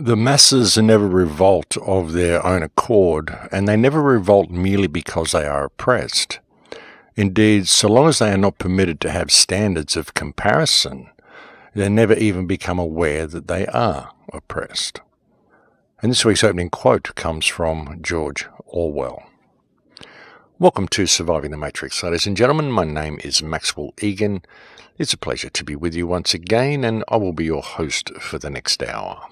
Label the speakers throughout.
Speaker 1: The masses never revolt of their own accord, and they never revolt merely because they are oppressed. Indeed, so long as they are not permitted to have standards of comparison, they never even become aware that they are oppressed. And this week's opening quote comes from George Orwell. Welcome to Surviving the Matrix, ladies and gentlemen. My name is Maxwell Egan. It's a pleasure to be with you once again, and I will be your host for the next hour.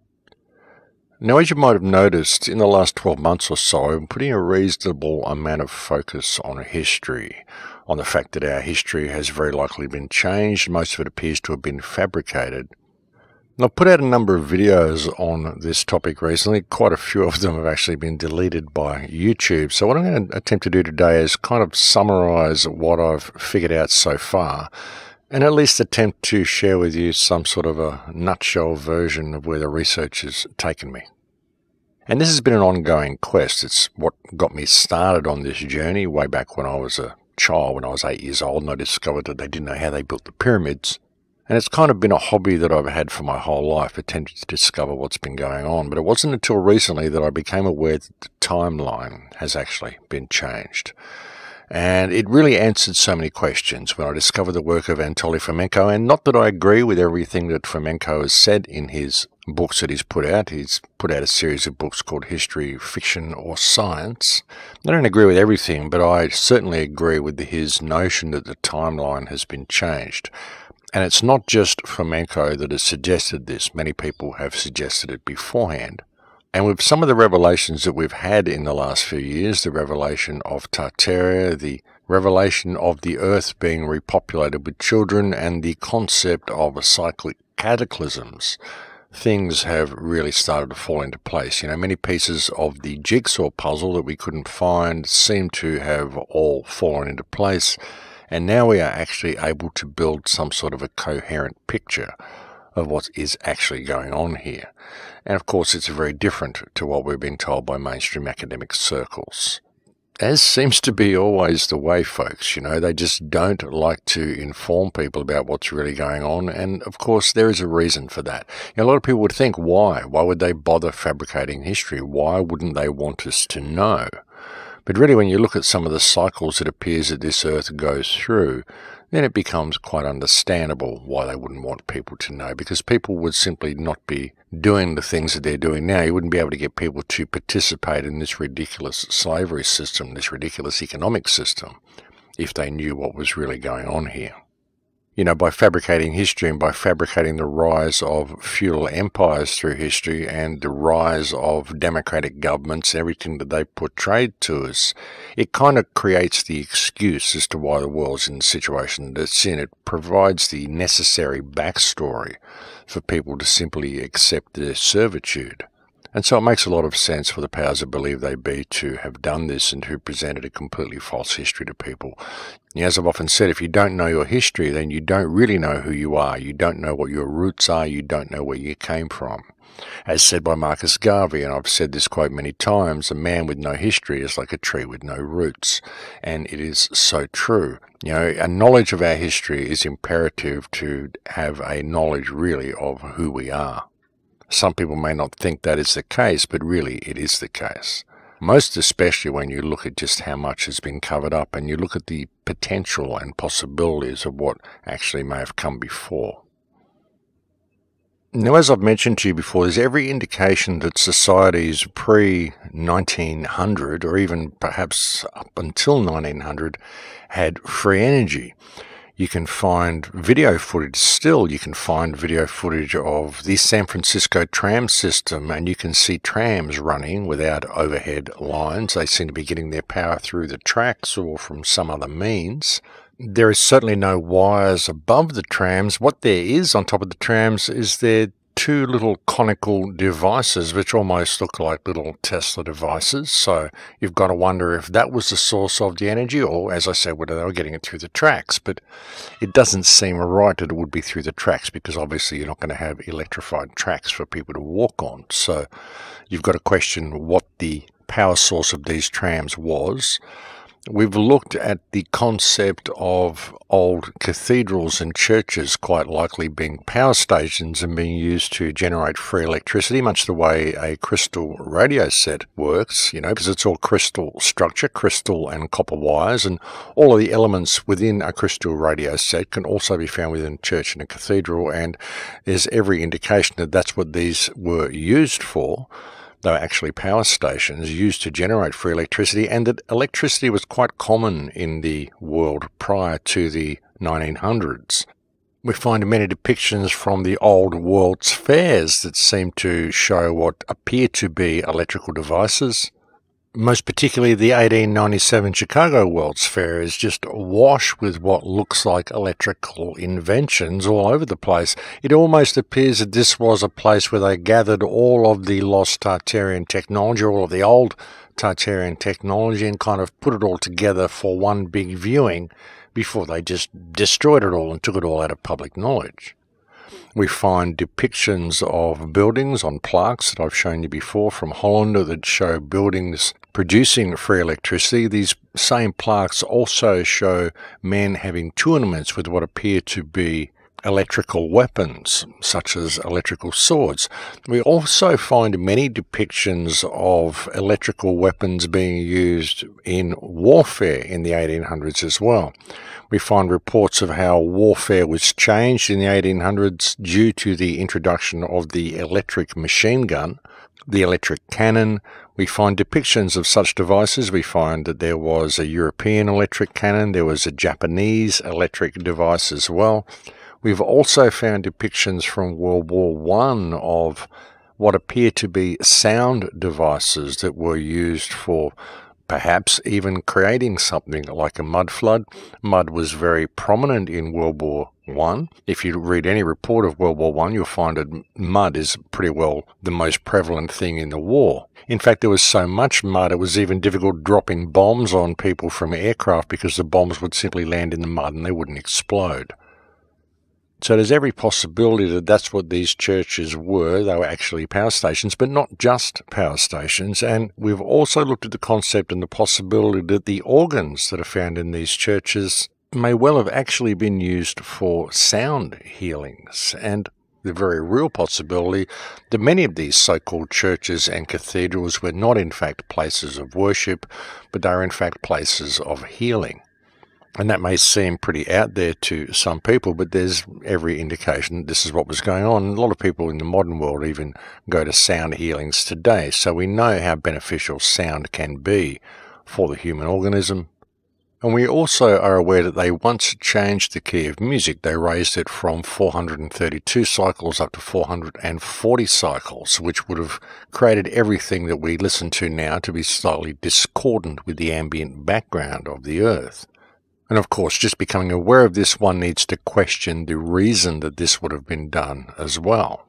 Speaker 1: Now, as you might have noticed, in the last 12 months or so, I'm putting a reasonable amount of focus on history, on the fact that our history has very likely been changed. Most of it appears to have been fabricated. And I've put out a number of videos on this topic recently. Quite a few of them have actually been deleted by YouTube. So what I'm going to attempt to do today is kind of summarize what I've figured out so far, and at least attempt to share with you some sort of a nutshell version of where the research has taken me. And this has been an ongoing quest. It's what got me started on this journey way back when I was a child, when I was 8 years old, and I discovered that they didn't know how they built the pyramids. And it's kind of been a hobby that I've had for my whole life, attempting to discover what's been going on. But it wasn't until recently that I became aware that the timeline has actually been changed. And it really answered so many questions when I discovered the work of Anatoly Fomenko. And not that I agree with everything that Fomenko has said in his books that he's put out. He's put out a series of books called History, Fiction or Science. I don't agree with everything, but I certainly agree with his notion that the timeline has been changed. And it's not just Fomenko that has suggested this. Many people have suggested it beforehand. And with some of the revelations that we've had in the last few years, the revelation of Tartaria, the revelation of the Earth being repopulated with children, and the concept of cyclic cataclysms, things have really started to fall into place. You know, many pieces of the jigsaw puzzle that we couldn't find seem to have all fallen into place, and now we are actually able to build some sort of a coherent picture of what is actually going on here. And of course, it's very different to what we've been told by mainstream academic circles. As seems to be always the way, folks, you know, they just don't like to inform people about what's really going on. And of course, there is a reason for that. You know, a lot of people would think, why? Why would they bother fabricating history? Why wouldn't they want us to know? But really, when you look at some of the cycles it appears that this Earth goes through, then it becomes quite understandable why they wouldn't want people to know, because people would simply not be doing the things that they're doing now. You wouldn't be able to get people to participate in this ridiculous slavery system, this ridiculous economic system, if they knew what was really going on here. You know, by fabricating history and by fabricating the rise of feudal empires through history and the rise of democratic governments, everything that they portrayed to us, it kind of creates the excuse as to why the world's in the situation that it's in. It provides the necessary backstory for people to simply accept their servitude. And so it makes a lot of sense for the powers that believe they be to have done this and to presented a completely false history to people. As I've often said, if you don't know your history, then you don't really know who you are. You don't know what your roots are. You don't know where you came from. As said by Marcus Garvey, and I've said this quote many times, a man with no history is like a tree with no roots. And it is so true. You know, a knowledge of our history is imperative to have a knowledge really of who we are. Some people may not think that is the case, but really it is the case. Most especially when you look at just how much has been covered up and you look at the potential and possibilities of what actually may have come before. Now, as I've mentioned to you before, there's every indication that societies pre-1900, or even perhaps up until 1900, had free energy. You can find video footage still. You can find video footage of the San Francisco tram system, and you can see trams running without overhead lines. They seem to be getting their power through the tracks or from some other means. There is certainly no wires above the trams. What there is on top of the trams is there two little conical devices which almost look like little Tesla devices. So you've got to wonder if that was the source of the energy, or, as I said, whether they were getting it through the tracks. But it doesn't seem right that it would be through the tracks, because obviously you're not going to have electrified tracks for people to walk on. So you've got to question what the power source of these trams was. We've looked at the concept of old cathedrals and churches quite likely being power stations and being used to generate free electricity, much the way a crystal radio set works, because it's all crystal structure, crystal and copper wires, and all of the elements within a crystal radio set can also be found within a church and a cathedral, and there's every indication that that's what these were used for. They were actually power stations used to generate free electricity, and that electricity was quite common in the world prior to the 1900s. We find many depictions from the old World's Fairs that seem to show what appear to be electrical devices. Most particularly the 1897 Chicago World's Fair is just awash with what looks like electrical inventions all over the place. It almost appears that this was a place where they gathered all of the lost Tartarian technology, all of the old Tartarian technology, and kind of put it all together for one big viewing before they just destroyed it all and took it all out of public knowledge. We find depictions of buildings on plaques that I've shown you before from Holland that show buildings producing free electricity. These same plaques also show men having tournaments with what appear to be electrical weapons, such as electrical swords. We also find many depictions of electrical weapons being used in warfare in the 1800s as well. We find reports of how warfare was changed in the 1800s due to the introduction of the electric machine gun, the electric cannon. We find depictions of such devices. We find that there was a European electric cannon, there was a Japanese electric device as well. We've also found depictions from World War I of what appear to be sound devices that were used for perhaps even creating something like a mud flood. Mud was very prominent in World War I. If you read any report of World War I, you'll find that mud is pretty well the most prevalent thing in the war. In fact, there was so much mud, it was even difficult dropping bombs on people from aircraft because the bombs would simply land in the mud and they wouldn't explode. So there's every possibility that that's what these churches were. They were actually power stations, but not just power stations. And we've also looked at the concept and the possibility that the organs that are found in these churches may well have actually been used for sound healings, and the very real possibility that many of these so-called churches and cathedrals were not in fact places of worship, but they are in fact places of healing. And that may seem pretty out there to some people, but there's every indication that this is what was going on. A lot of people in the modern world even go to sound healings today, so we know how beneficial sound can be for the human organism. And we also are aware that they once changed the key of music. They raised it from 432 cycles up to 440 cycles, which would have created everything that we listen to now to be slightly discordant with the ambient background of the Earth. And of course, just becoming aware of this, one needs to question the reason that this would have been done as well.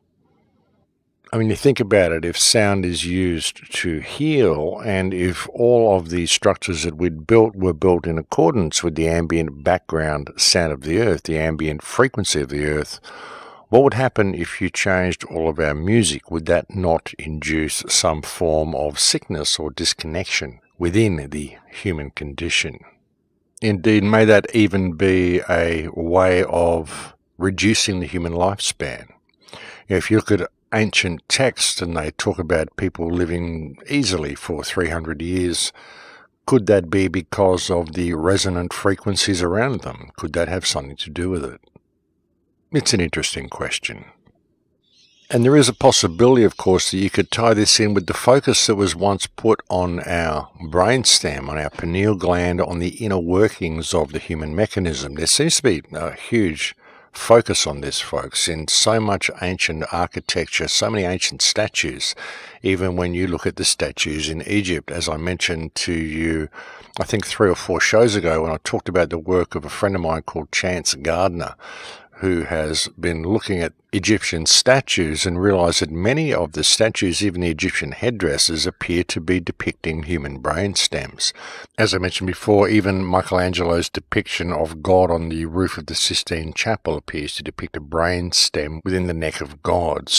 Speaker 1: I mean, you think about it, if sound is used to heal, and if all of the structures that we'd built were built in accordance with the ambient background sound of the Earth, the ambient frequency of the Earth, what would happen if you changed all of our music? Would that not induce some form of sickness or disconnection within the human condition? Indeed, may that even be a way of reducing the human lifespan. If you look at ancient texts and they talk about people living easily for 300 years, could that be because of the resonant frequencies around them? Could that have something to do with it? It's an interesting question. And there is a possibility, of course, that you could tie this in with the focus that was once put on our brainstem, on our pineal gland, on the inner workings of the human mechanism. There seems to be a huge focus on this, folks, in so much ancient architecture, so many ancient statues. Even when you look at the statues in Egypt, as I mentioned to you, I think 3 or 4 shows ago when I talked about the work of a friend of mine called Chance Gardner, who has been looking at Egyptian statues and realized that many of the statues, even the Egyptian headdresses, appear to be depicting human brain stems. As I mentioned before, even Michelangelo's depiction of God on the roof of the Sistine Chapel appears to depict a brain stem within the neck of God. So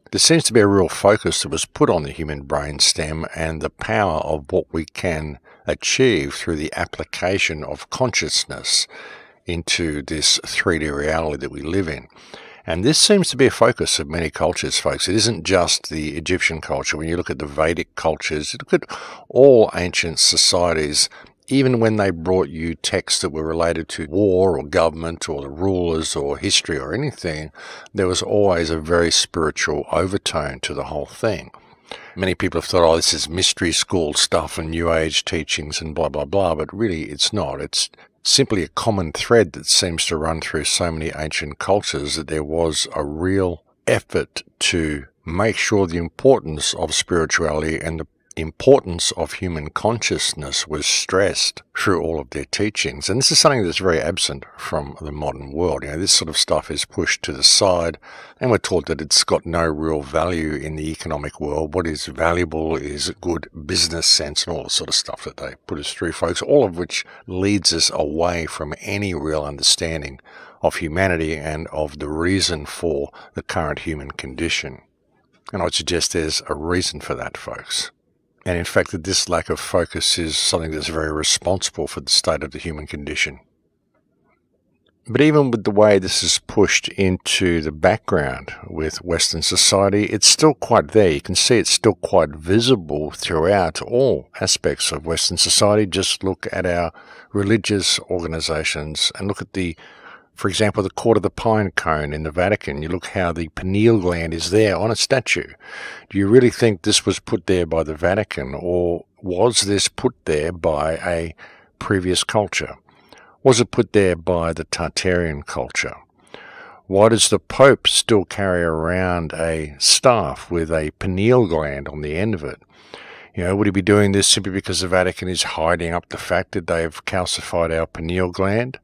Speaker 1: There seems to be a real focus that was put on the human brainstem and the power of what we can achieve through the application of consciousness into this 3D reality that we live in. And this seems to be a focus of many cultures, folks. It isn't just the Egyptian culture. When you look at the Vedic cultures, you look at all ancient societies, even when they brought you texts that were related to war or government or the rulers or history or anything, there was always a very spiritual overtone to the whole thing. Many people have thought, oh, this is mystery school stuff and New Age teachings and blah, blah, blah, but really it's not. It's simply a common thread that seems to run through so many ancient cultures, that there was a real effort to make sure the importance of spirituality and the importance of human consciousness was stressed through all of their teachings. And this is something that's very absent from the modern world. This sort of stuff is pushed to the side, and we're taught that it's got no real value in the economic world. What is valuable is good business sense and all the sort of stuff that they put us through, folks, all of which leads us away from any real understanding of humanity and of the reason for the current human condition. And I would suggest there's a reason for that, folks. And in fact, that this lack of focus is something that's very responsible for the state of the human condition. But even with the way this is pushed into the background with Western society, it's still quite there. You can see it's still quite visible throughout all aspects of Western society. Just look at our religious organizations and look at for example, the Court of the Pine Cone in the Vatican. You look how the pineal gland is there on a statue. Do you really think this was put there by the Vatican, or was this put there by a previous culture? Was it put there by the Tartarian culture? Why does the Pope still carry around a staff with a pineal gland on the end of it? Would he be doing this simply because the Vatican is hiding up the fact that they've calcified our pineal gland?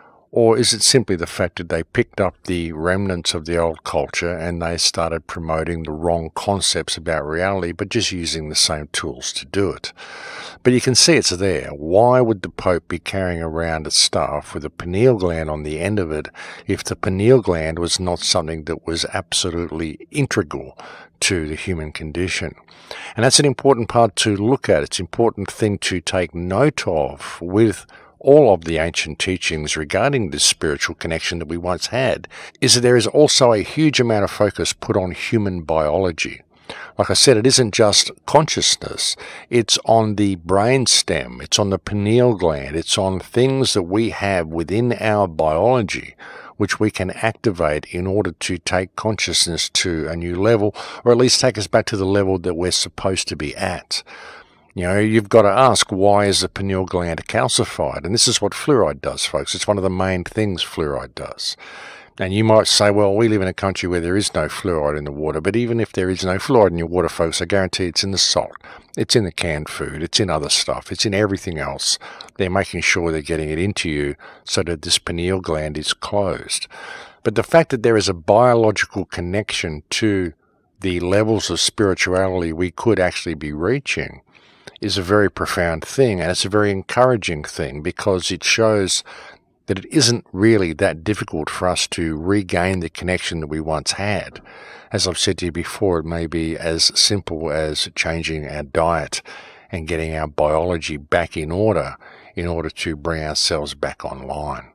Speaker 1: Or is it simply the fact that they picked up the remnants of the old culture and they started promoting the wrong concepts about reality, but just using the same tools to do it? But you can see it's there. Why would the Pope be carrying around a staff with a pineal gland on the end of it if the pineal gland was not something that was absolutely integral to the human condition? And that's an important part to look at. It's an important thing to take note of with all of the ancient teachings regarding this spiritual connection that we once had, is that there is also a huge amount of focus put on human biology. Like I said, it isn't just consciousness. It's on the brainstem. It's on the pineal gland. It's on things that we have within our biology which we can activate in order to take consciousness to a new level, or at least take us back to the level that we're supposed to be at. You've got to ask, why is the pineal gland calcified? And this is what fluoride does, folks. It's one of the main things fluoride does. And you might say, well, we live in a country where there is no fluoride in the water. But even if there is no fluoride in your water, folks, I guarantee it's in the salt. It's in the canned food. It's in other stuff. It's in everything else. They're making sure they're getting it into you so that this pineal gland is closed. But the fact that there is a biological connection to the levels of spirituality we could actually be reaching is a very profound thing, and it's a very encouraging thing, because it shows that it isn't really that difficult for us to regain the connection that we once had. As I've said to you before, it may be as simple as changing our diet and getting our biology back in order to bring ourselves back online.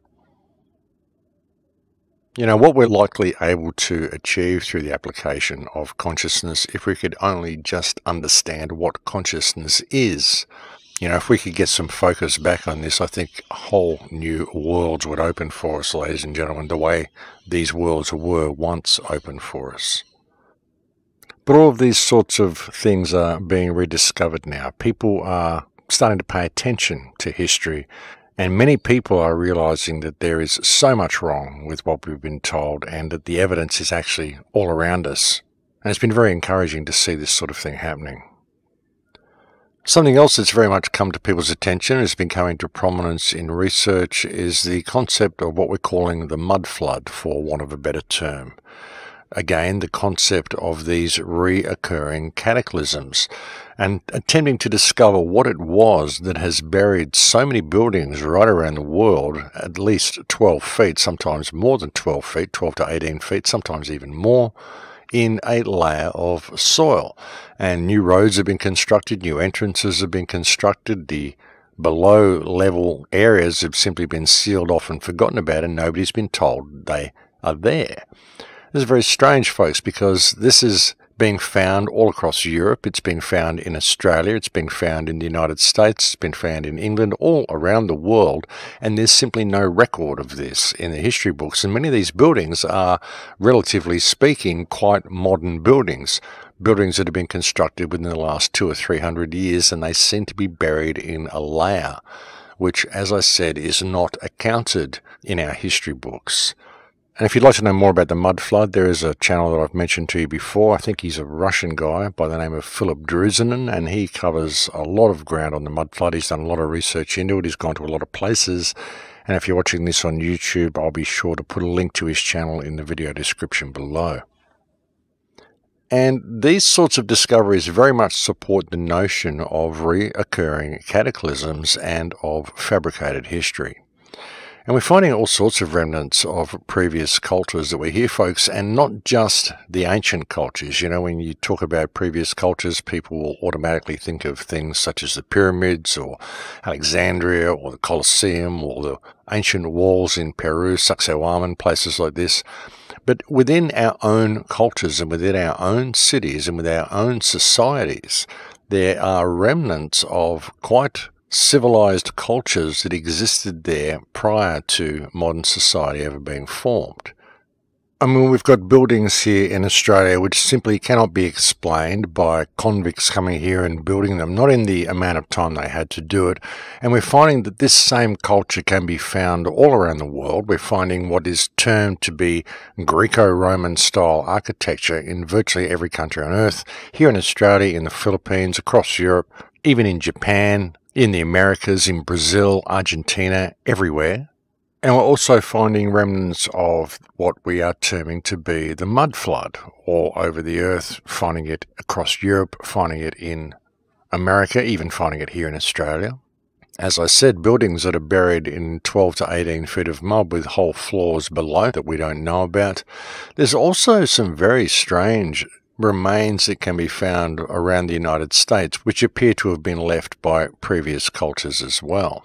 Speaker 1: What we're likely able to achieve through the application of consciousness, if we could only just understand what consciousness is. If we could get some focus back on this, I think whole new worlds would open for us, ladies and gentlemen, the way these worlds were once open for us. But all of these sorts of things are being rediscovered now. People are starting to pay attention to history. And many people are realizing that there is so much wrong with what we've been told, and that the evidence is actually all around us. And it's been very encouraging to see this sort of thing happening. Something else that's very much come to people's attention, has been coming to prominence in research, is the concept of what we're calling the mud flood, for want of a better term. Again, the concept of these reoccurring cataclysms, and attempting to discover what it was that has buried so many buildings right around the world, at least 12 feet, sometimes more than 12 feet, 12 to 18 feet, sometimes even more, in a layer of soil. And new roads have been constructed, new entrances have been constructed, the below level areas have simply been sealed off and forgotten about, and nobody's been told they are there. This is very strange, folks, because this is being found all across Europe. It's been found in Australia, it's been found in the United States, it's been found in England, all around the world, and there's simply no record of this in the history books. And many of these buildings are, relatively speaking, quite modern buildings that have been constructed within the last 200 or 300 years, and they seem to be buried in a layer, which, as I said, is not accounted in our history books. And if you'd like to know more about the mud flood, there is a channel that I've mentioned to you before. I think he's a Russian guy by the name of Philip Druzinin, and he covers a lot of ground on the mud flood. He's done a lot of research into it. He's gone to a lot of places. And if you're watching this on YouTube, I'll be sure to put a link to his channel in the video description below. And these sorts of discoveries very much support the notion of reoccurring cataclysms and of fabricated history. And we're finding all sorts of remnants of previous cultures that we're here, folks, and not just the ancient cultures. You know, when you talk about previous cultures, people will automatically think of things such as the pyramids or Alexandria or the Colosseum or the ancient walls in Peru, Sacsayhuaman, places like this. But within our own cultures and within our own cities and within our own societies, there are remnants of quite civilized cultures that existed there prior to modern society ever being formed. I mean, we've got buildings here in Australia which simply cannot be explained by convicts coming here and building them, not in the amount of time they had to do it. And we're finding that this same culture can be found all around the world. We're finding what is termed to be Greco-Roman style architecture in virtually every country on earth, here in Australia, in the Philippines, across Europe, even in Japan, in the Americas, in Brazil, Argentina, everywhere. And we're also finding remnants of what we are terming to be the mud flood all over the earth, finding it across Europe, finding it in America, even finding it here in Australia. As I said, buildings that are buried in 12 to 18 feet of mud with whole floors below that we don't know about. There's also some very strange remains that can be found around the United States, which appear to have been left by previous cultures as well.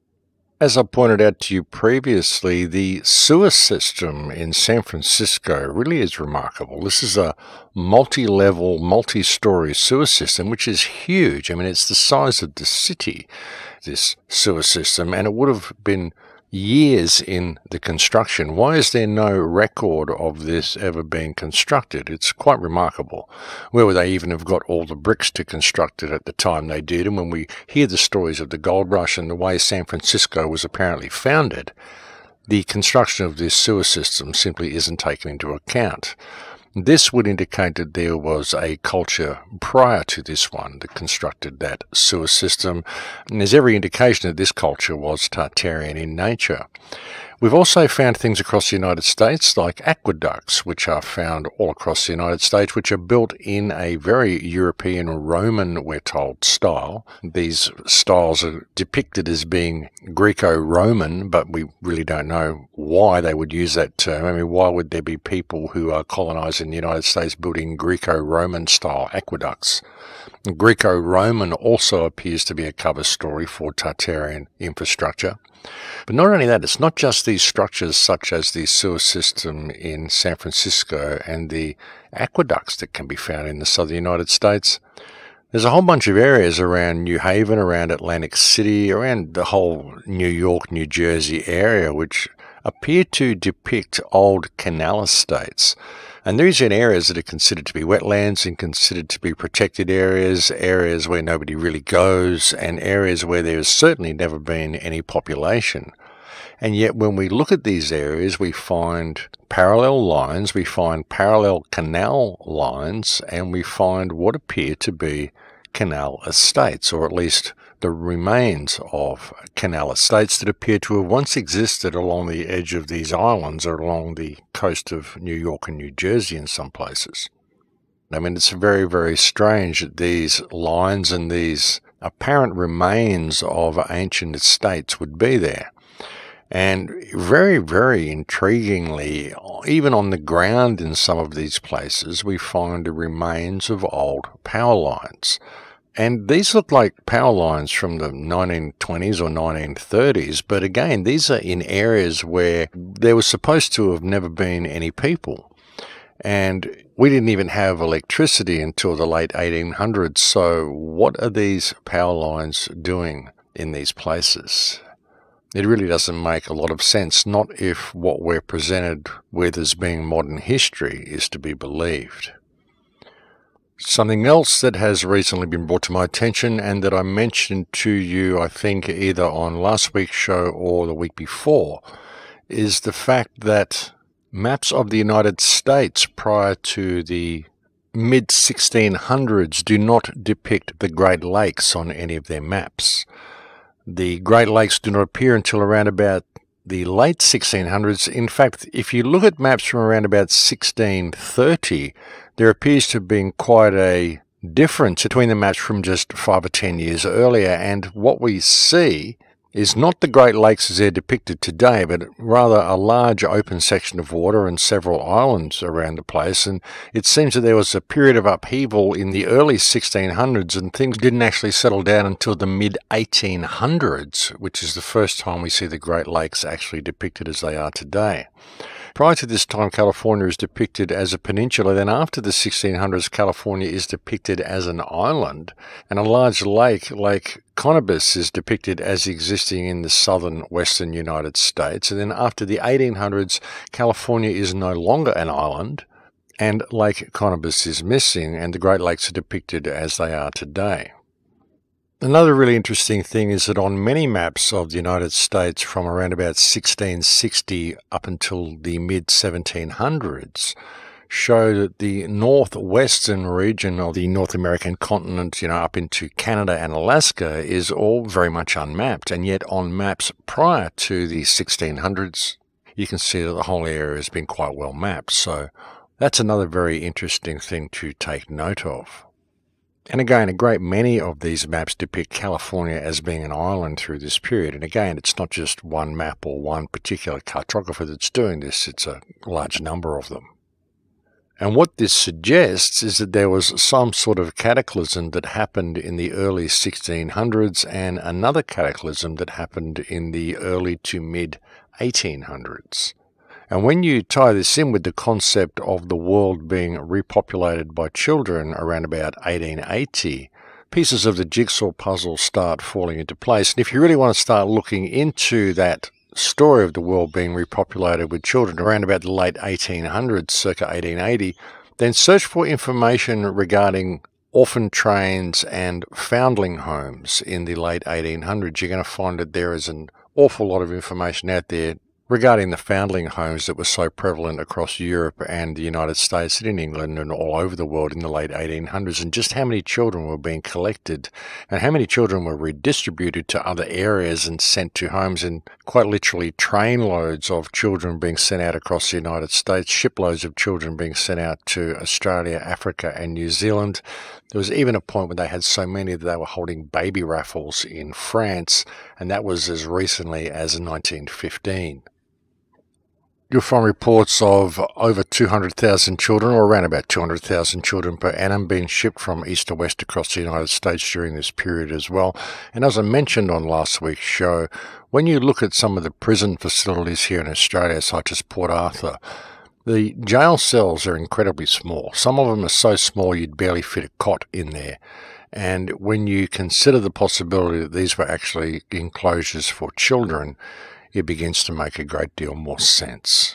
Speaker 1: As I pointed out to you previously, the sewer system in San Francisco really is remarkable. This is a multi-level, multi-story sewer system, which is huge. I mean, it's the size of the city, this sewer system, and it would have been years in the construction. Why is there no record of this ever being constructed? It's quite remarkable. Where would they even have got all the bricks to construct it at the time they did? And when we hear the stories of the gold rush and the way San Francisco was apparently founded, the construction of this sewer system simply isn't taken into account. This would indicate that there was a culture prior to this one that constructed that sewer system, and there's every indication that this culture was Tartarian in nature. We've also found things across the United States like aqueducts, which are found all across the United States, which are built in a very European Roman, we're told, style. These styles are depicted as being Greco-Roman, but we really don't know why they would use that term. I mean, why would there be people who are colonizing the United States building Greco-Roman style aqueducts? Greco-Roman also appears to be a cover story for Tartarian infrastructure. But not only that, it's not just these structures such as the sewer system in San Francisco and the aqueducts that can be found in the southern United States. There's a whole bunch of areas around New Haven, around Atlantic City, around the whole New York, New Jersey area, which appear to depict old canal estates. And these are areas that are considered to be wetlands and considered to be protected areas, areas where nobody really goes, and areas where there has certainly never been any population. And yet when we look at these areas, we find parallel lines, we find parallel canal lines, and we find what appear to be canal estates, or at least the remains of canal estates that appear to have once existed along the edge of these islands or along the coast of New York and New Jersey in some places. I mean, it's very, very strange that these lines and these apparent remains of ancient estates would be there. And very, very intriguingly, even on the ground in some of these places, we find the remains of old power lines. And these look like power lines from the 1920s or 1930s, but again, these are in areas where there was supposed to have never been any people. And we didn't even have electricity until the late 1800s, so what are these power lines doing in these places? It really doesn't make a lot of sense, not if what we're presented with as being modern history is to be believed. Something else that has recently been brought to my attention and that I mentioned to you, I think, either on last week's show or the week before, is the fact that maps of the United States prior to the mid-1600s do not depict the Great Lakes on any of their maps. The Great Lakes do not appear until around about the late 1600s. In fact, if you look at maps from around about 1630, there appears to have been quite a difference between the maps from just 5 or 10 years earlier. And what we see is not the Great Lakes as they're depicted today, but rather a large open section of water and several islands around the place. And it seems that there was a period of upheaval in the early 1600s, and things didn't actually settle down until the mid-1800s, which is the first time we see the Great Lakes actually depicted as they are today. Prior to this time, California is depicted as a peninsula. Then after the 1600s, California is depicted as an island, and a large lake, Lake Connobus, is depicted as existing in the southern western United States. And then after the 1800s, California is no longer an island, and Lake Connobus is missing, and the Great Lakes are depicted as they are today. Another really interesting thing is that on many maps of the United States from around about 1660 up until the mid-1700s show that the northwestern region of the North American continent, up into Canada and Alaska, is all very much unmapped. And yet on maps prior to the 1600s, you can see that the whole area has been quite well mapped. So that's another very interesting thing to take note of. And again, a great many of these maps depict California as being an island through this period. And again, it's not just one map or one particular cartographer that's doing this, it's a large number of them. And what this suggests is that there was some sort of cataclysm that happened in the early 1600s and another cataclysm that happened in the early to mid-1800s. And when you tie this in with the concept of the world being repopulated by children around about 1880, pieces of the jigsaw puzzle start falling into place. And if you really want to start looking into that story of the world being repopulated with children around about the late 1800s, circa 1880, then search for information regarding orphan trains and foundling homes in the late 1800s. You're going to find that there is an awful lot of information out there regarding the foundling homes that were so prevalent across Europe and the United States and in England and all over the world in the late 1800s, and just how many children were being collected and how many children were redistributed to other areas and sent to homes, and quite literally trainloads of children being sent out across the United States, shiploads of children being sent out to Australia, Africa and New Zealand. There was even a point when they had so many that they were holding baby raffles in France, and that was as recently as 1915. You'll find reports of over 200,000 children, or around about 200,000 children per annum, being shipped from east to west across the United States during this period as well. And as I mentioned on last week's show, when you look at some of the prison facilities here in Australia, such as Port Arthur, the jail cells are incredibly small. Some of them are so small you'd barely fit a cot in there. And when you consider the possibility that these were actually enclosures for children, it begins to make a great deal more sense.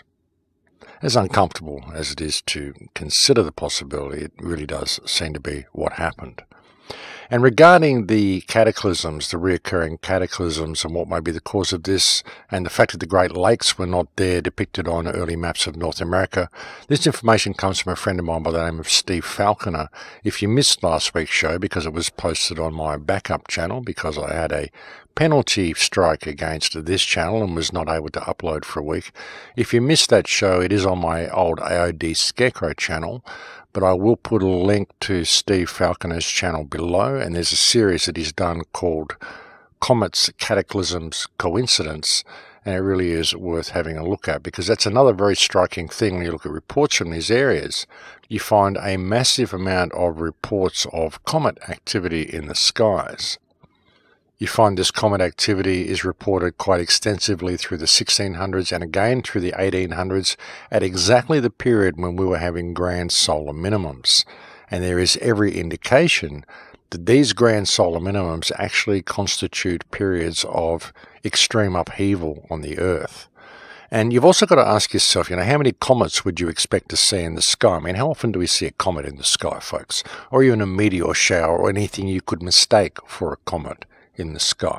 Speaker 1: As uncomfortable as it is to consider the possibility, it really does seem to be what happened. And regarding the cataclysms, the reoccurring cataclysms and what may be the cause of this, and the fact that the Great Lakes were not there depicted on early maps of North America, this information comes from a friend of mine by the name of Steve Falconer. If you missed last week's show because it was posted on my backup channel because I had a penalty strike against this channel and was not able to upload for a week, if you missed that show, it is on my old AOD Scarecrow channel, but I will put a link to Steve Falconer's channel below, and there's a series that he's done called Comets, Cataclysms, Coincidence, And it really is worth having a look at, because that's another very striking thing when you look at reports from these areas. You find a massive amount of reports of comet activity in the skies. You find this comet activity is reported quite extensively through the 1600s and again through the 1800s at exactly the period when we were having grand solar minimums. And there is every indication that these grand solar minimums actually constitute periods of extreme upheaval on the Earth. And you've also got to ask yourself, how many comets would you expect to see in the sky? I mean, how often do we see a comet in the sky, folks? Or even a meteor shower or anything you could mistake for a comet in the sky?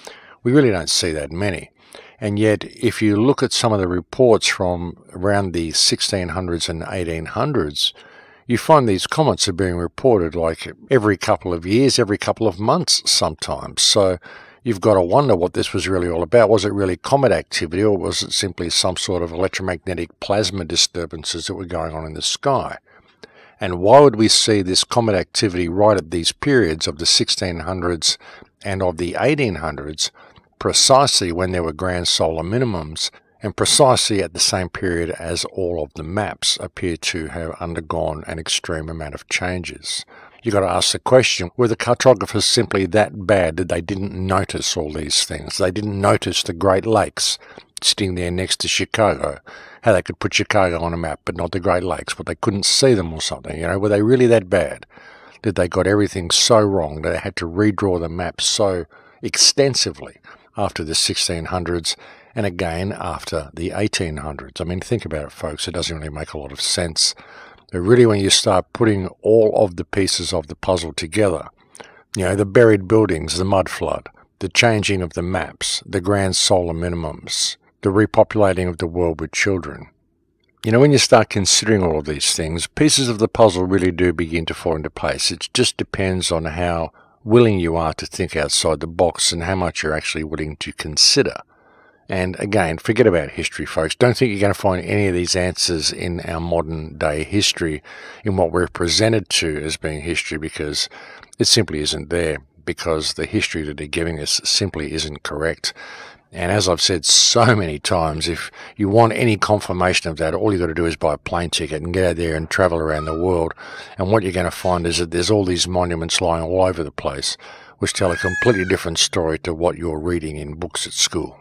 Speaker 1: We really don't see that many. And yet, if you look at some of the reports from around the 1600s and 1800s, you find these comets are being reported like every couple of years, every couple of months sometimes. So you've got to wonder what this was really all about. Was it really comet activity, or was it simply some sort of electromagnetic plasma disturbances that were going on in the sky? And why would we see this comet activity right at these periods of the 1600s and of the 1800s, precisely when there were grand solar minimums, and precisely at the same period as all of the maps appear to have undergone an extreme amount of changes? You've got to ask the question, were the cartographers simply that bad that they didn't notice all these things? They didn't notice the Great Lakes sitting there next to Chicago, how they could put Chicago on a map but not the Great Lakes, but they couldn't see them or something. Were they really that bad? Did they got everything so wrong that they had to redraw the map so extensively after the 1600s and again after the 1800s? I mean, think about it, folks. It doesn't really make a lot of sense. But really, when you start putting all of the pieces of the puzzle together, the buried buildings, the mud flood, the changing of the maps, the grand solar minimums, the repopulating of the world with children. When you start considering all of these things, pieces of the puzzle really do begin to fall into place. It just depends on how willing you are to think outside the box and how much you're actually willing to consider. And again, forget about history, folks. Don't think you're going to find any of these answers in our modern day history, in what we're presented to as being history, because it simply isn't there, because the history that they're giving us simply isn't correct. And as I've said so many times, if you want any confirmation of that, all you've got to do is buy a plane ticket and get out there and travel around the world. And what you're going to find is that there's all these monuments lying all over the place, which tell a completely different story to what you're reading in books at school.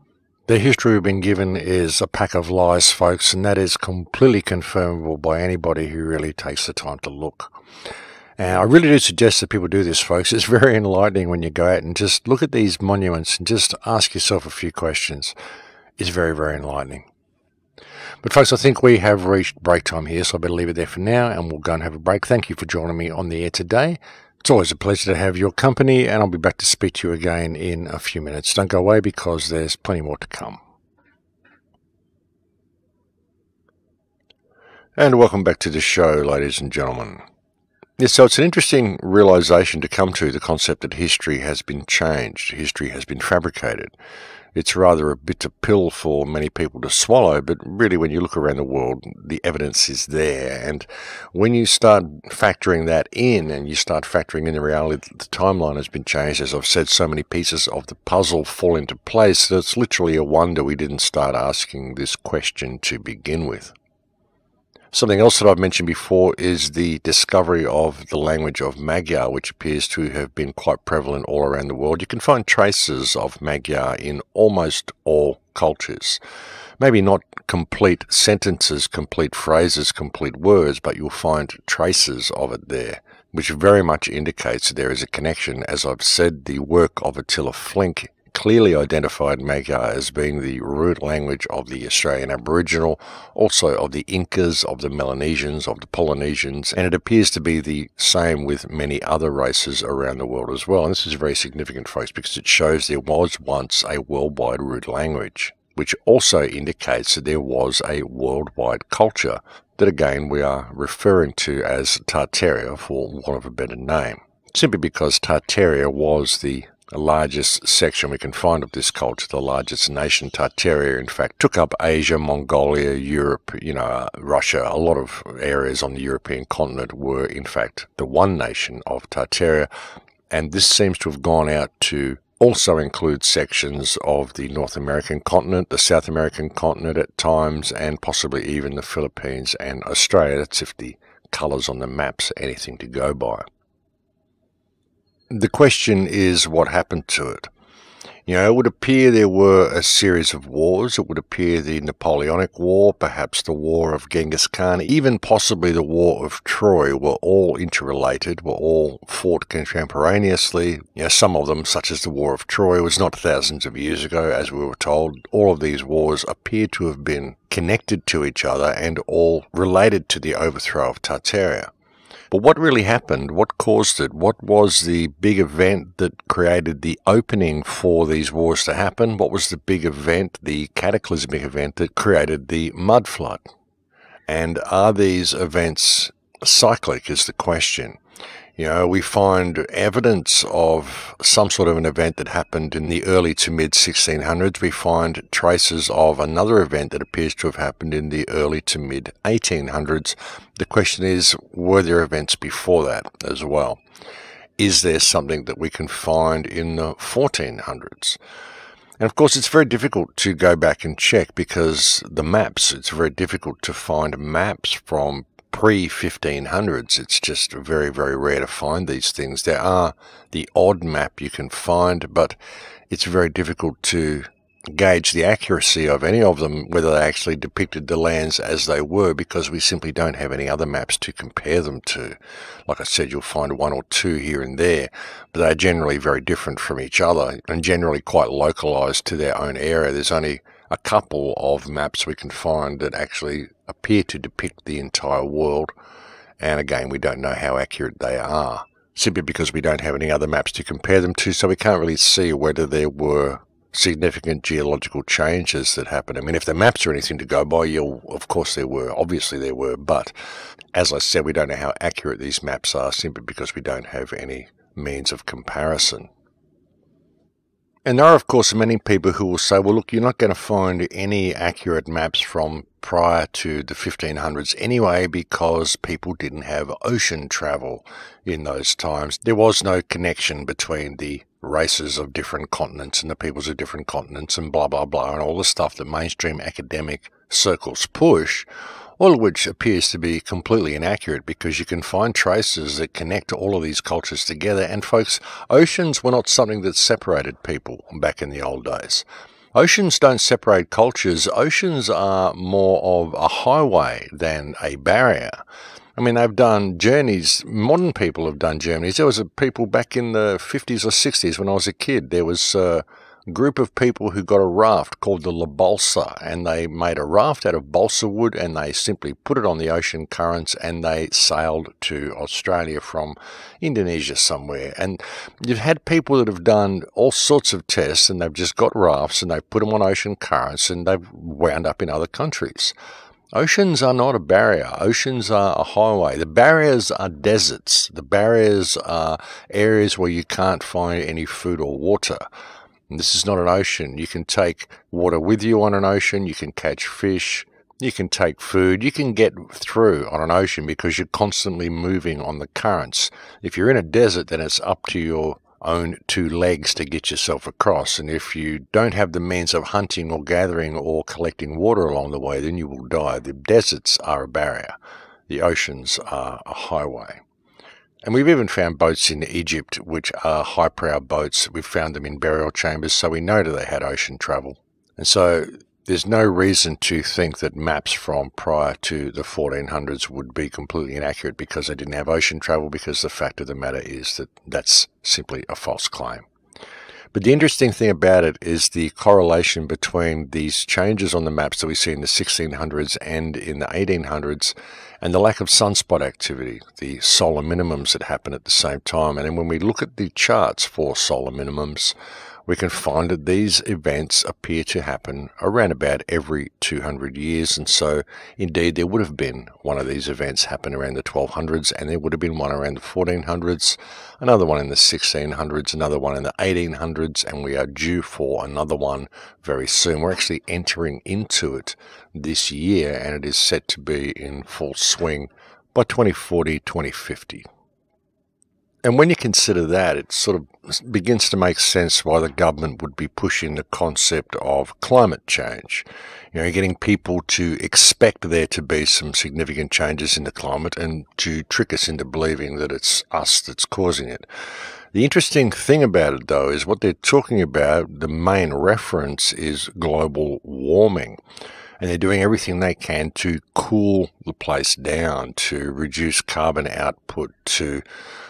Speaker 1: The history we've been given is a pack of lies, folks, and that is completely confirmable by anybody who really takes the time to look. And I really do suggest that people do this, folks. It's very enlightening when you go out and just look at these monuments and just ask yourself a few questions. It's very, very enlightening. But folks, I think we have reached break time here, so I better leave it there for now, and we'll go and have a break. Thank you for joining me on the air today. It's always a pleasure to have your company, and I'll be back to speak to you again in a few minutes. Don't go away, because there's plenty more to come. And welcome back to the show, ladies and gentlemen. Yes, so it's an interesting realization to come to, the concept that history has been changed, history has been fabricated. It's rather a bitter pill for many people to swallow, but really when you look around the world, the evidence is there. And when you start factoring that in, and you start factoring in the reality that the timeline has been changed, as I've said, so many pieces of the puzzle fall into place, that it's literally a wonder we didn't start asking this question to begin with. Something else that I've mentioned before is the discovery of the language of Magyar, which appears to have been quite prevalent all around the world. You can find traces of Magyar in almost all cultures. Maybe not complete sentences, complete phrases, complete words, but you'll find traces of it there, which very much indicates that there is a connection. As I've said, the work of Attila Flink clearly identified Magyar as being the root language of the Australian Aboriginal, also of the Incas, of the Melanesians, of the Polynesians, and it appears to be the same with many other races around the world as well. And this is very significant, folks, because it shows there was once a worldwide root language, which also indicates that there was a worldwide culture that, again, we are referring to as Tartaria, for want of a better name, simply because Tartaria was the largest section we can find of this culture, the largest nation. Tartaria, in fact, took up Asia, Mongolia, Europe, Russia. A lot of areas on the European continent were, in fact, the one nation of Tartaria. And this seems to have gone out to also includes sections of the North American continent, the South American continent at times, and possibly even the Philippines and Australia. That's if the colours on the maps are anything to go by. The question is what happened to it. It would appear there were a series of wars. It would appear the Napoleonic War, perhaps the War of Genghis Khan, even possibly the War of Troy were all interrelated, were all fought contemporaneously. Some of them, such as the War of Troy, was not thousands of years ago, as we were told. All of these wars appear to have been connected to each other and all related to the overthrow of Tartaria. But what really happened? What caused it? What was the big event that created the opening for these wars to happen? What was the big event, the cataclysmic event that created the mud flood? And are these events cyclic is the question. We find evidence of some sort of an event that happened in the early to mid 1600s. We find traces of another event that appears to have happened in the early to mid 1800s. The question is, were there events before that as well? Is there something that we can find in the 1400s? And of course, it's very difficult to go back and check because the maps, it's very difficult to find maps from pre-1500s. It's just very, very rare to find these things. There are the odd map you can find, but it's very difficult to gauge the accuracy of any of them, whether they actually depicted the lands as they were, because we simply don't have any other maps to compare them to. Like I said, you'll find one or two here and there, but they're generally very different from each other and generally quite localized to their own area. There's only a couple of maps we can find that actually appear to depict the entire world, and again, we don't know how accurate they are, simply because we don't have any other maps to compare them to, so we can't really see whether there were significant geological changes that happened. I mean, if the maps are anything to go by, of course there were, obviously there were, but as I said, we don't know how accurate these maps are, simply because we don't have any means of comparison. And there are, of course, many people who will say, well, look, you're not going to find any accurate maps from prior to the 1500s anyway, because people didn't have ocean travel in those times. There was no connection between the races of different continents and the peoples of different continents and blah, blah, blah, and all the stuff that mainstream academic circles push, all of which appears to be completely inaccurate, because you can find traces that connect all of these cultures together. And folks, oceans were not something that separated people back in the old days. Oceans don't separate cultures. Oceans are more of a highway than a barrier. I mean, they've done journeys, modern people have done journeys. There was a people back in the 50s or 60s when I was a kid. There was group of people who got a raft called the La Balsa, and they made a raft out of balsa wood, and they simply put it on the ocean currents, and they sailed to Australia from Indonesia somewhere. And you've had people that have done all sorts of tests, and they've just got rafts and they've put them on ocean currents, and they've wound up in other countries. Oceans are not a barrier. Oceans are a highway. The barriers are deserts. The barriers are areas where you can't find any food or water. And this is not an ocean. You can take water with you on an ocean. You can catch fish. You can take food. You can get through on an ocean because you're constantly moving on the currents. If you're in a desert, then it's up to your own two legs to get yourself across. And if you don't have the means of hunting or gathering or collecting water along the way, then you will die. The deserts are a barrier. The oceans are a highway. And we've even found boats in Egypt, which are high-prow boats. We've found them in burial chambers, so we know that they had ocean travel. And so there's no reason to think that maps from prior to the 1400s would be completely inaccurate because they didn't have ocean travel, because the fact of the matter is that that's simply a false claim. But the interesting thing about it is the correlation between these changes on the maps that we see in the 1600s and in the 1800s, and the lack of sunspot activity, the solar minimums that happen at the same time. And then when we look at the charts for solar minimums, we can find that these events appear to happen around about every 200 years. And so, indeed, there would have been one of these events happen around the 1200s, and there would have been one around the 1400s, another one in the 1600s, another one in the 1800s, and we are due for another one very soon. We're actually entering into it this year, and it is set to be in full swing by 2040, 2050. And when you consider that, it sort of begins to make sense why the government would be pushing the concept of climate change. Getting people to expect there to be some significant changes in the climate and to trick us into believing that it's us that's causing it. The interesting thing about it, though, is what they're talking about, the main reference is global warming. And they're doing everything they can to cool the place down, to reduce carbon output, to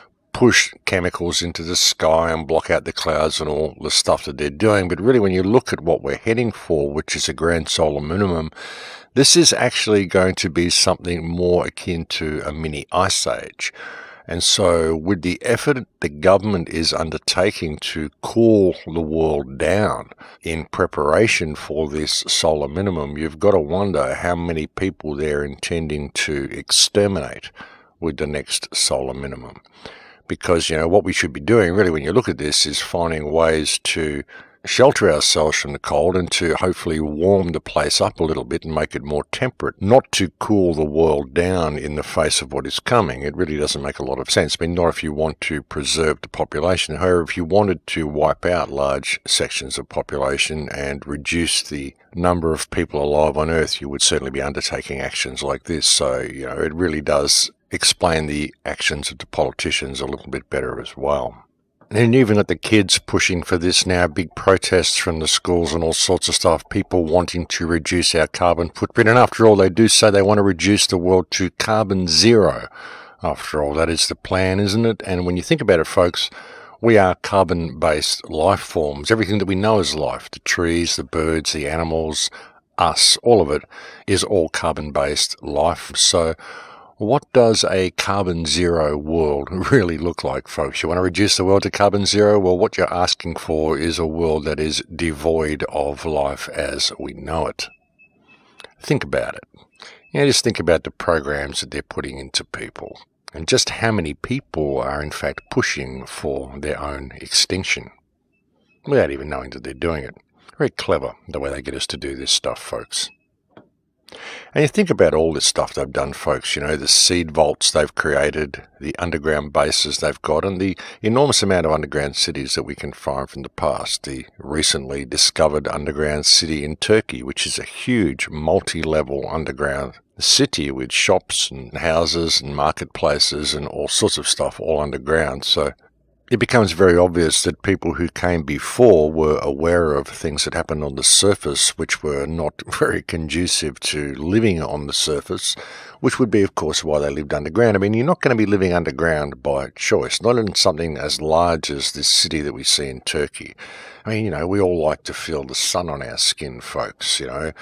Speaker 1: push chemicals into the sky and block out the clouds and all the stuff that they're doing. But really, when you look at what we're heading for, which is a grand solar minimum, this is actually going to be something more akin to a mini ice age. And so with the effort the government is undertaking to cool the world down in preparation for this solar minimum, you've got to wonder how many people they're intending to exterminate with the next solar minimum. Because, what we should be doing, really, when you look at this, is finding ways to shelter ourselves from the cold and to hopefully warm the place up a little bit and make it more temperate, not to cool the world down in the face of what is coming. It really doesn't make a lot of sense. Not if you want to preserve the population. However, if you wanted to wipe out large sections of population and reduce the number of people alive on Earth, you would certainly be undertaking actions like this. So, it really does explain the actions of the politicians a little bit better as well. And even at the kids pushing for this now, big protests from the schools and all sorts of stuff, people wanting to reduce our carbon footprint. And after all, they do say they want to reduce the world to carbon zero. After all, that is the plan, isn't it? And when you think about it, folks, we are carbon-based life forms. Everything that we know is life. The trees, the birds, the animals, us, all of it is all carbon-based life. So what does a carbon zero world really look like, folks? You want to reduce the world to carbon zero? Well, what you're asking for is a world that is devoid of life as we know it. Think about it. Just think about the programs that they're putting into people and just how many people are in fact pushing for their own extinction without even knowing that they're doing it. Very clever, the way they get us to do this stuff, folks. And you think about all this stuff they've done, folks, the seed vaults they've created, the underground bases they've got, and the enormous amount of underground cities that we can find from the past. The recently discovered underground city in Turkey, which is a huge multi-level underground city with shops and houses and marketplaces and all sorts of stuff all underground. So it becomes very obvious that people who came before were aware of things that happened on the surface which were not very conducive to living on the surface, which would be, of course, why they lived underground. You're not going to be living underground by choice, not in something as large as this city that we see in Turkey. We all like to feel the sun on our skin, folks,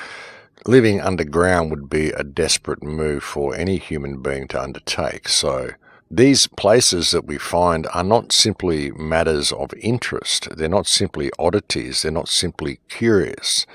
Speaker 1: Living underground would be a desperate move for any human being to undertake, so these places that we find are not simply matters of interest. They're not simply oddities. They're not simply curious.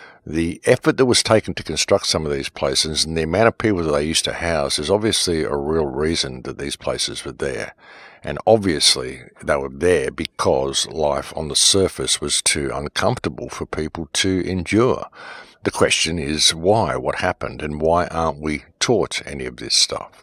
Speaker 1: The effort that was taken to construct some of these places and the amount of people that they used to house is obviously a real reason that these places were there. And obviously they were there because life on the surface was too uncomfortable for people to endure. The question is why? What happened? And why aren't we taught any of this stuff?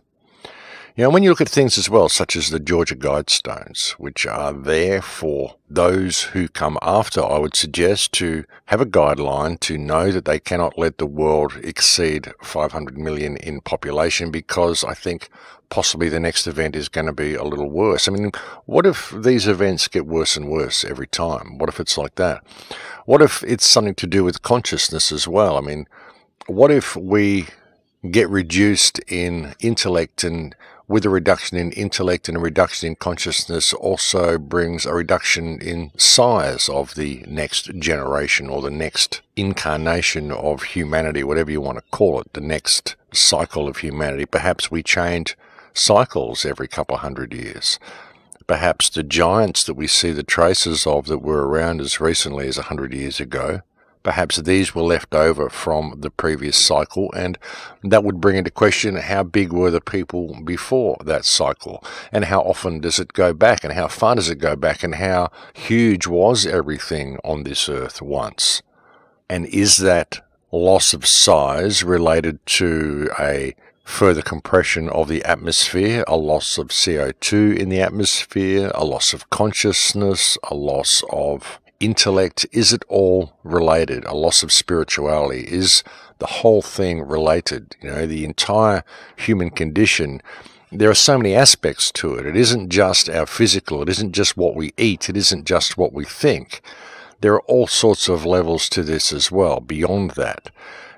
Speaker 1: When you look at things as well, such as the Georgia Guidestones, which are there for those who come after, I would suggest to have a guideline to know that they cannot let the world exceed 500 million in population, because I think possibly the next event is going to be a little worse. What if these events get worse and worse every time? What if it's like that? What if it's something to do with consciousness as well? What if we get reduced in intellect, and with a reduction in intellect and a reduction in consciousness also brings a reduction in size of the next generation or the next incarnation of humanity, whatever you want to call it, the next cycle of humanity. Perhaps we change cycles every couple of 100 years. Perhaps the giants that we see the traces of that were around as recently as 100 years ago, perhaps these were left over from the previous cycle, and that would bring into question how big were the people before that cycle, and how often does it go back, and how far does it go back, and how huge was everything on this earth once? And is that loss of size related to a further compression of the atmosphere, a loss of CO2 in the atmosphere, a loss of consciousness, a loss of intellect. Is it all related? A loss of spirituality? Is the whole thing related? The entire human condition, there are so many aspects to it. It isn't just our physical, it isn't just what we eat, it isn't just what we think. There are all sorts of levels to this as well, beyond that.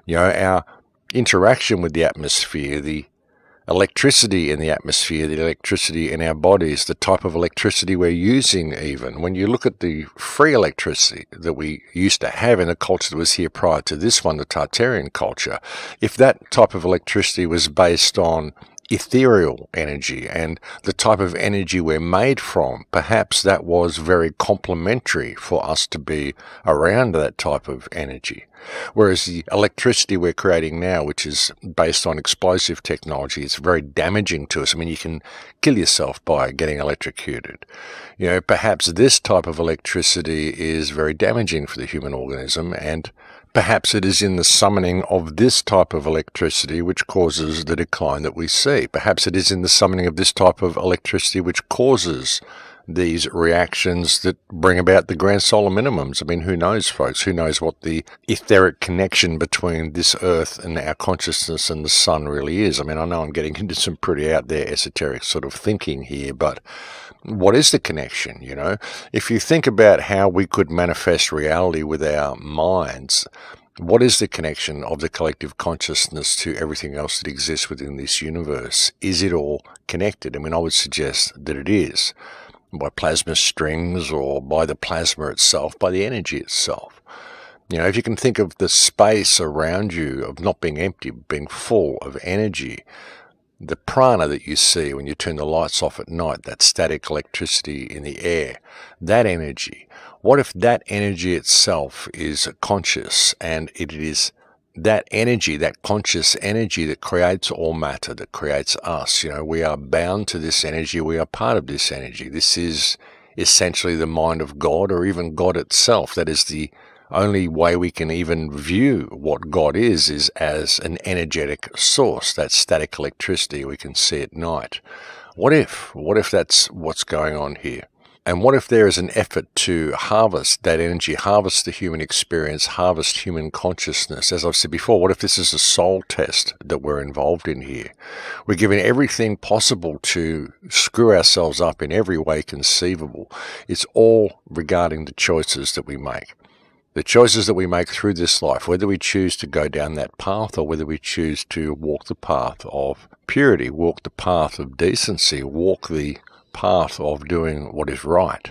Speaker 1: Our interaction with the atmosphere, the electricity in the atmosphere, the electricity in our bodies, the type of electricity we're using even. When you look at the free electricity that we used to have in the culture that was here prior to this one, the Tartarian culture, if that type of electricity was based on ethereal energy and the type of energy we're made from, perhaps that was very complementary for us to be around that type of energy. Whereas the electricity we're creating now, which is based on explosive technology, is very damaging to us. I mean, you can kill yourself by getting electrocuted. Perhaps this type of electricity is very damaging for the human organism, and perhaps it is in the summoning of this type of electricity which causes the decline that we see. Perhaps it is in the summoning of this type of electricity which causes these reactions that bring about the grand solar minimums. I mean, who knows, folks? Who knows what the etheric connection between this earth and our consciousness and the sun really is? I mean, I know I'm getting into some pretty out there esoteric sort of thinking here, but what is the connection? If you think about how we could manifest reality with our minds, what is the connection of the collective consciousness to everything else that exists within this universe? Is it all connected? I mean, I would suggest that it is, by plasma strings or by the plasma itself, by the energy itself. If you can think of the space around you of not being empty, being full of energy, the prana that you see when you turn the lights off at night, that static electricity in the air, that energy, what if that energy itself is conscious, and it is that energy, that conscious energy that creates all matter, that creates us? We are bound to this energy, we are part of this energy. This is essentially the mind of God, or even God itself. That is the only way we can even view what God is as an energetic source, that static electricity we can see at night. What if that's what's going on here? And what if there is an effort to harvest that energy, harvest the human experience, harvest human consciousness? As I've said before, what if this is a soul test that we're involved in here? We're given everything possible to screw ourselves up in every way conceivable. It's all regarding the choices that we make. The choices that we make through this life, whether we choose to go down that path or whether we choose to walk the path of purity, walk the path of decency, walk the path of doing what is right.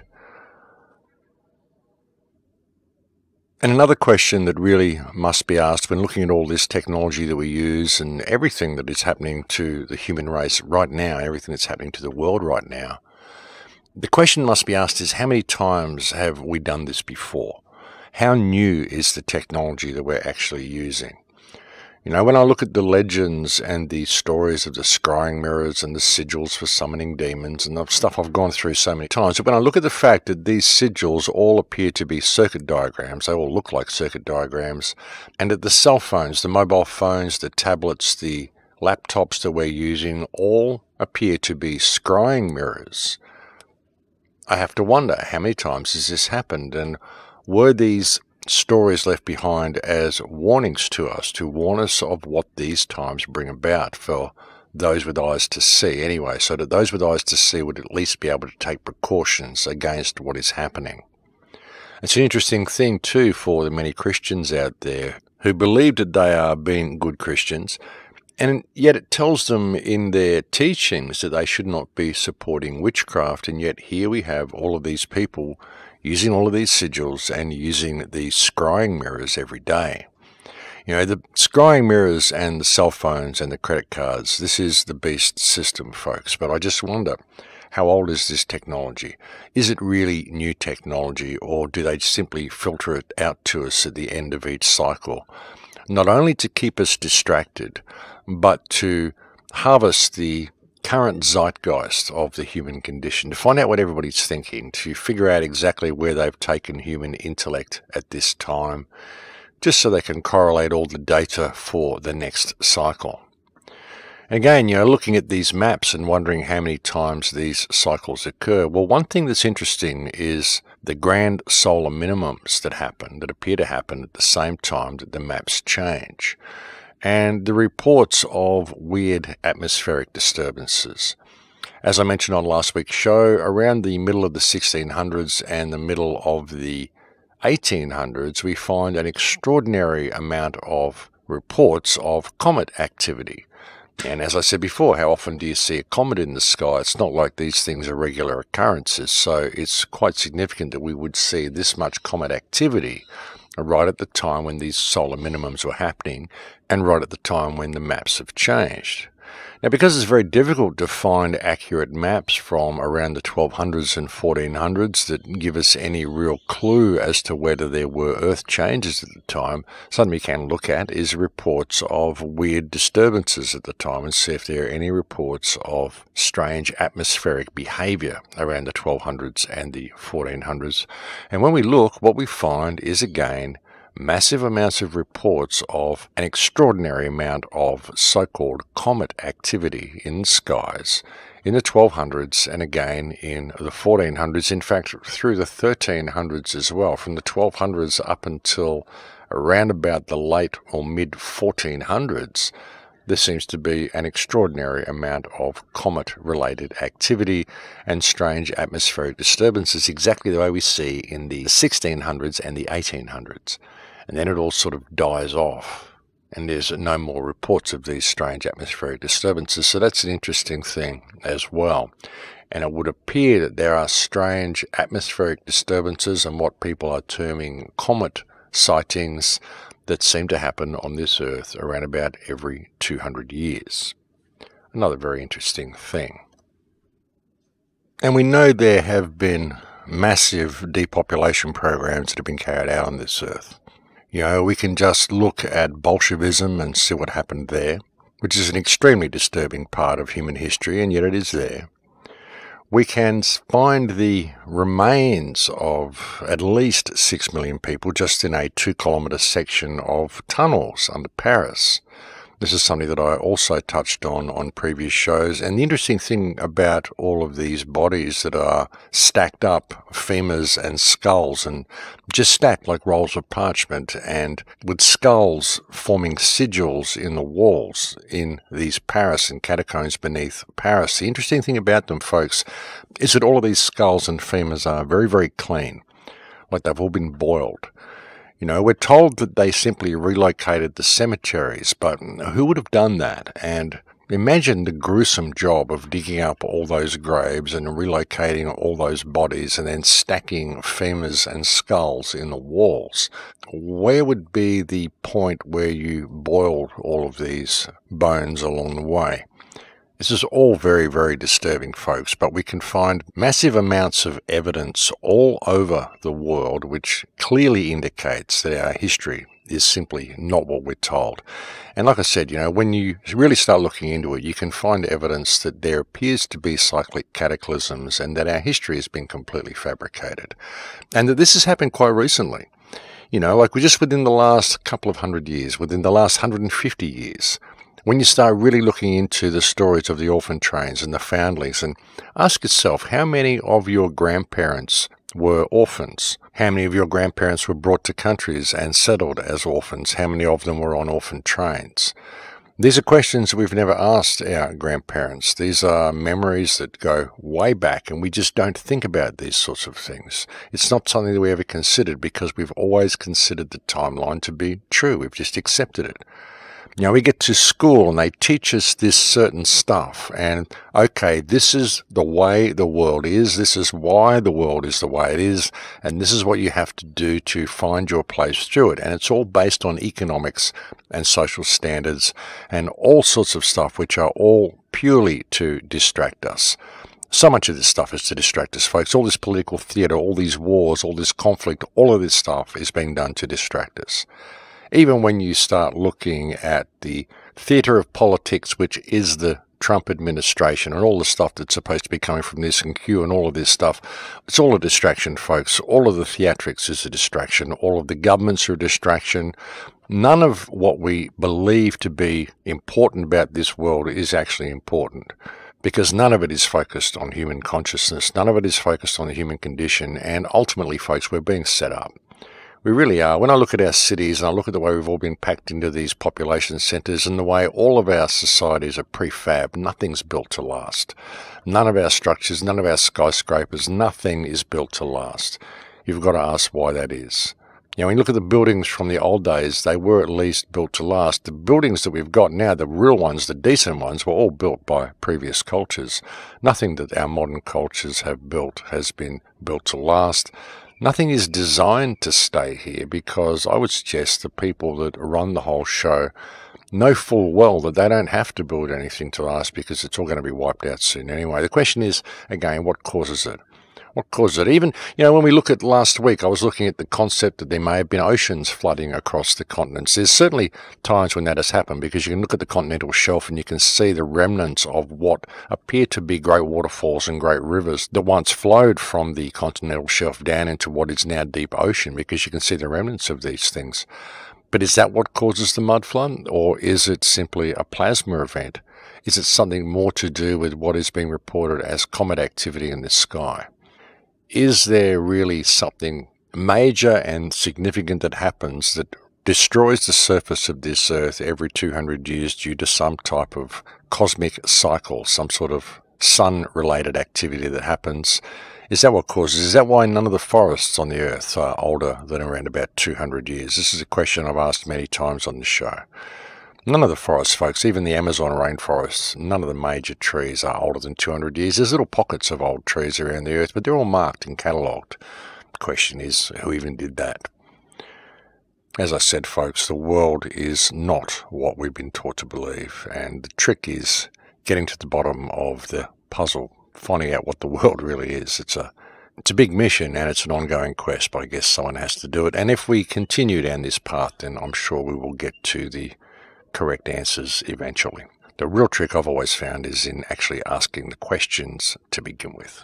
Speaker 1: And another question that really must be asked when looking at all this technology that we use and everything that is happening to the human race right now, everything that's happening to the world right now, the question must be asked is, how many times have we done this before? How new is the technology that we're actually using? When I look at the legends and the stories of the scrying mirrors and the sigils for summoning demons and the stuff I've gone through so many times, but when I look at the fact that these sigils all appear to be circuit diagrams, they all look like circuit diagrams, and that the cell phones, the mobile phones, the tablets, the laptops that we're using all appear to be scrying mirrors, I have to wonder, how many times has this happened? And were these stories left behind as warnings to us, to warn us of what these times bring about for those with eyes to see anyway, so that those with eyes to see would at least be able to take precautions against what is happening? It's an interesting thing too for the many Christians out there who believe that they are being good Christians, and yet it tells them in their teachings that they should not be supporting witchcraft, and yet here we have all of these people using all of these sigils and using these scrying mirrors every day. The scrying mirrors and the cell phones and the credit cards, this is the beast system, folks. But I just wonder, how old is this technology? Is it really new technology, or do they simply filter it out to us at the end of each cycle? Not only to keep us distracted, but to harvest the current zeitgeist of the human condition, to find out what everybody's thinking, to figure out exactly where they've taken human intellect at this time, just so they can correlate all the data for the next cycle. Again, looking at these maps and wondering how many times these cycles occur. Well, one thing that's interesting is the grand solar minimums that appear to happen at the same time that the maps change, and the reports of weird atmospheric disturbances. As I mentioned on last week's show, around the middle of the 1600s and the middle of the 1800s, we find an extraordinary amount of reports of comet activity. And as I said before, how often do you see a comet in the sky? It's not like these things are regular occurrences, so it's quite significant that we would see this much comet activity right at the time when these solar minimums were happening and right at the time when the maps have changed. Now, because it's very difficult to find accurate maps from around the 1200s and 1400s that give us any real clue as to whether there were Earth changes at the time, something we can look at is reports of weird disturbances at the time and see if there are any reports of strange atmospheric behavior around the 1200s and the 1400s. And when we look, what we find is, again, massive amounts of reports of an extraordinary amount of so-called comet activity in the skies in the 1200s and again in the 1400s, in fact through the 1300s as well. From the 1200s up until around about the late or mid 1400s, there seems to be an extraordinary amount of comet-related activity and strange atmospheric disturbances, exactly the way we see in the 1600s and the 1800s. And then it all sort of dies off, and there's no more reports of these strange atmospheric disturbances. So that's an interesting thing as well. And it would appear that there are strange atmospheric disturbances and what people are terming comet sightings that seem to happen on this Earth around about every 200 years. Another very interesting thing. And we know there have been massive depopulation programs that have been carried out on this Earth. We can just look at Bolshevism and see what happened there, which is an extremely disturbing part of human history, and yet it is there. We can find the remains of at least 6 million people just in a 2-kilometre section of tunnels under Paris. This is something that I also touched on previous shows. And the interesting thing about all of these bodies that are stacked up, femurs and skulls, and just stacked like rolls of parchment, and with skulls forming sigils in the walls in these Paris and catacombs beneath Paris. The interesting thing about them, folks, is that all of these skulls and femurs are very, very clean, like they've all been boiled. We're told that they simply relocated the cemeteries, but who would have done that? And imagine the gruesome job of digging up all those graves and relocating all those bodies and then stacking femurs and skulls in the walls. Where would be the point where you boiled all of these bones along the way? This is all very, very disturbing, folks, but we can find massive amounts of evidence all over the world which clearly indicates that our history is simply not what we're told. And like I said, when you really start looking into it, you can find evidence that there appears to be cyclic cataclysms and that our history has been completely fabricated. And that this has happened quite recently. Like we're just within the last couple of 100 years, within the last 150 years. When you start really looking into the stories of the orphan trains and the foundlings, and ask yourself, how many of your grandparents were orphans? How many of your grandparents were brought to countries and settled as orphans? How many of them were on orphan trains? These are questions we've never asked our grandparents. These are memories that go way back, and we just don't think about these sorts of things. It's not something that we ever considered because we've always considered the timeline to be true. We've just accepted it. We get to school and they teach us this certain stuff, and okay, this is the way the world is, this is why the world is the way it is, and this is what you have to do to find your place through it. And it's all based on economics and social standards and all sorts of stuff which are all purely to distract us. So much of this stuff is to distract us, folks. All this political theatre, all these wars, all this conflict, all of this stuff is being done to distract us. Even when you start looking at the theatre of politics, which is the Trump administration, and all the stuff that's supposed to be coming from this and Q and all of this stuff, it's all a distraction, folks. All of the theatrics is a distraction. All of the governments are a distraction. None of what we believe to be important about this world is actually important, because none of it is focused on human consciousness, none of it is focused on the human condition, and ultimately, folks, we're being set up. We really are. When I look at our cities and I look at the way we've all been packed into these population centres and the way all of our societies are prefab, nothing's built to last. None of our structures, none of our skyscrapers, nothing is built to last. You've got to ask why that is. When you look at the buildings from the old days, they were at least built to last. The buildings that we've got now, the real ones, the decent ones, were all built by previous cultures. Nothing that our modern cultures have built has been built to last. Nothing is designed to stay here, because I would suggest the people that run the whole show know full well that they don't have to build anything to last, because it's all going to be wiped out soon anyway. The question is, again, what causes it? What causes it? Even, when we look at last week, I was looking at the concept that there may have been oceans flooding across the continents. There's certainly times when that has happened, because you can look at the continental shelf and you can see the remnants of what appear to be great waterfalls and great rivers that once flowed from the continental shelf down into what is now deep ocean, because you can see the remnants of these things. But is that what causes the mud flood, or is it simply a plasma event? Is it something more to do with what is being reported as comet activity in the sky? Is there really something major and significant that happens that destroys the surface of this Earth every 200 years due to some type of cosmic cycle, some sort of sun-related activity that happens? Is that what causes? Is that why none of the forests on the Earth are older than around about 200 years? This is a question I've asked many times on the show. None of the forests, folks, even the Amazon rainforests, none of the major trees are older than 200 years. There's little pockets of old trees around the Earth, but they're all marked and catalogued. The question is, who even did that? As I said, folks, the world is not what we've been taught to believe, and the trick is getting to the bottom of the puzzle, finding out what the world really is. It's a big mission, and it's an ongoing quest, but I guess someone has to do it. And if we continue down this path, then I'm sure we will get to the correct answers eventually. The real trick I've always found is in actually asking the questions to begin with.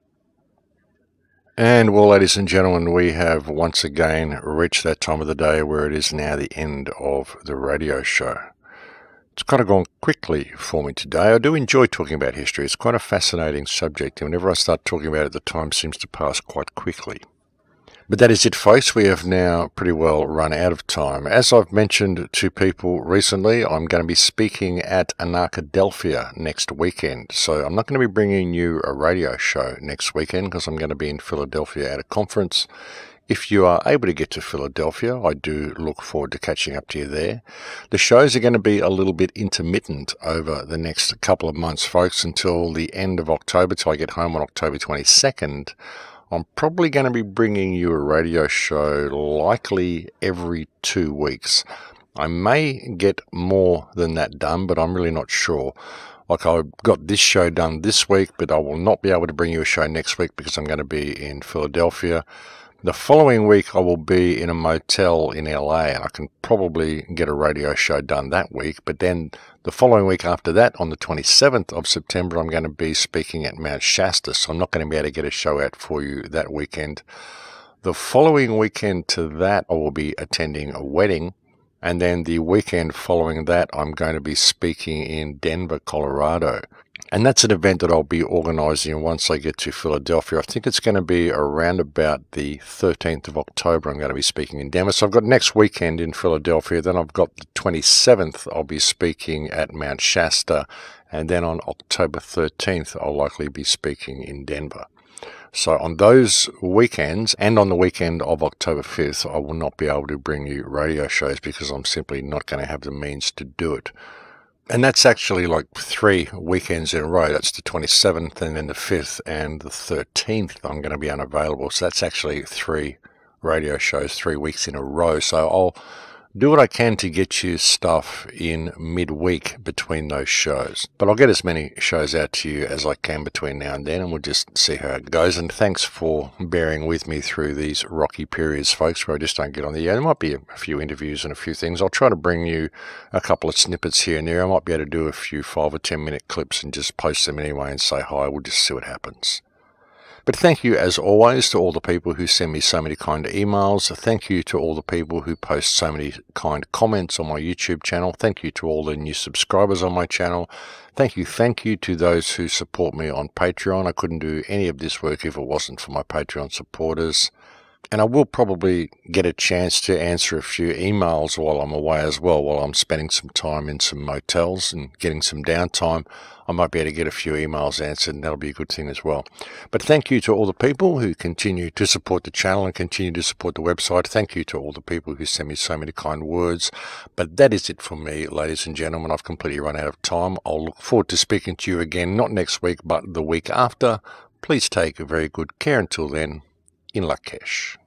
Speaker 1: And well, ladies and gentlemen, we have once again reached that time of the day where it is now the end of the radio show. It's kind of gone quickly for me today. I do enjoy talking about history. It's quite a fascinating subject, and whenever I start talking about it, the time seems to pass quite quickly. But that is it, folks. We have now pretty well run out of time. As I've mentioned to people recently, I'm going to be speaking at Anarchadelphia next weekend. So I'm not going to be bringing you a radio show next weekend, because I'm going to be in Philadelphia at a conference. If you are able to get to Philadelphia, I do look forward to catching up to you there. The shows are going to be a little bit intermittent over the next couple of months, folks, until the end of October, till I get home on October 22nd. I'm probably going to be bringing you a radio show likely every 2 weeks. I may get more than that done, but I'm really not sure. Like, I've got this show done this week, but I will not be able to bring you a show next week because I'm going to be in Philadelphia. The following week, I will be in a motel in LA, and I can probably get a radio show done that week. But then the following week after that, on the 27th of September, I'm going to be speaking at Mount Shasta, so I'm not going to be able to get a show out for you that weekend. The following weekend to that, I will be attending a wedding. And then the weekend following that, I'm going to be speaking in Denver, Colorado. And that's an event that I'll be organising once I get to Philadelphia. I think it's going to be around about the 13th of October. I'm going to be speaking in Denver. So I've got next weekend in Philadelphia. Then I've got the 27th, I'll be speaking at Mount Shasta. And then on October 13th, I'll likely be speaking in Denver. So on those weekends, and on the weekend of October 5th, I will not be able to bring you radio shows because I'm simply not going to have the means to do it. And that's actually like 3 weekends in a row. That's the 27th and then the 5th and the 13th I'm going to be unavailable. So that's actually 3 radio shows, 3 weeks in a row. So I'll do what I can to get you stuff in midweek between those shows. But I'll get as many shows out to you as I can between now and then, and we'll just see how it goes. And thanks for bearing with me through these rocky periods, folks, where I just don't get on the air. There might be a few interviews and a few things. I'll try to bring you a couple of snippets here and there. I might be able to do a few 5 or 10 minute clips and just post them anyway and say hi. We'll just see what happens. But thank you, as always, to all the people who send me so many kind emails. Thank you to all the people who post so many kind comments on my YouTube channel. Thank you to all the new subscribers on my channel. Thank you to those who support me on Patreon. I couldn't do any of this work if it wasn't for my Patreon supporters. And I will probably get a chance to answer a few emails while I'm away as well, while I'm spending some time in some motels and getting some downtime. I might be able to get a few emails answered, and that'll be a good thing as well. But thank you to all the people who continue to support the channel and continue to support the website. Thank you to all the people who send me so many kind words. But that is it from me, ladies and gentlemen. I've completely run out of time. I'll look forward to speaking to you again, not next week, but the week after. Please take very good care until then. In Lakesh.